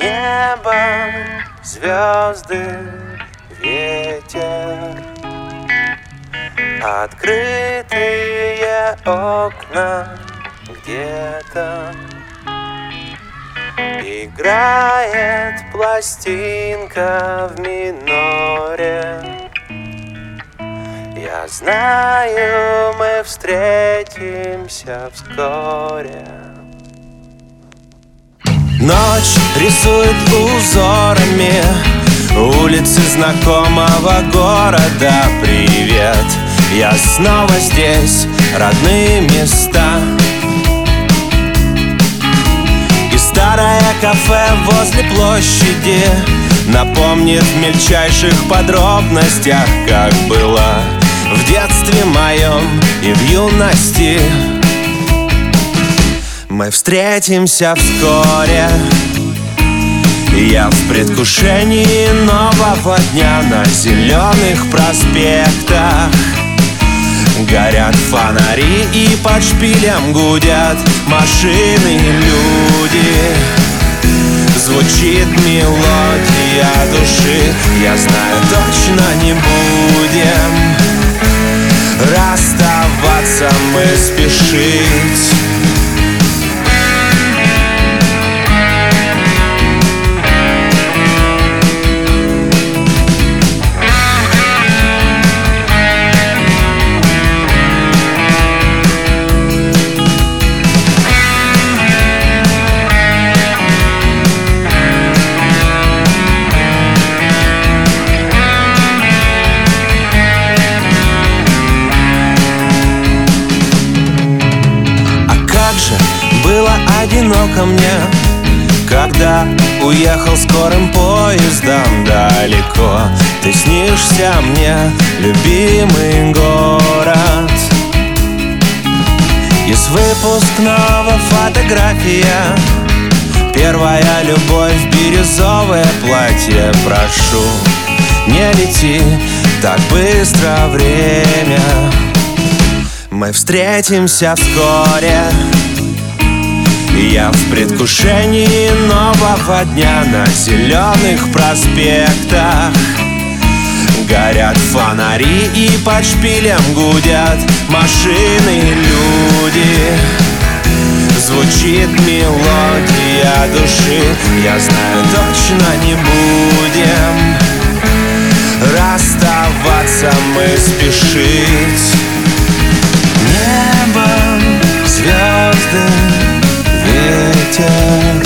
Небо, звезды, ветер, открытые окна где-то. Играет пластинка в миноре. Я знаю, мы встретимся вскоре. Ночь рисует узорами улицы знакомого города. Привет, я снова здесь, родные места. И старое кафе возле площади напомнит в мельчайших подробностях, как было в детстве моем и в юности. Мы встретимся вскоре. Я в предвкушении нового дня. На зеленых проспектах горят фонари, и под шпилем гудят машины и люди. Звучит мелодия души. Я знаю, точно не будем расставаться мы спешить. Было одиноко мне, когда уехал скорым поездом далеко. Ты снишься мне, любимый город. Из выпускного фотография, первая любовь, бирюзовое платье. Прошу, не лети так быстро время. Мы встретимся вскоре. Я в предвкушении нового дня. На зеленых проспектах горят фонари, и под шпилем гудят машины и люди. Звучит мелодия души. Я знаю, точно не будем расставаться мы спешить. Небо, звезды, ветер,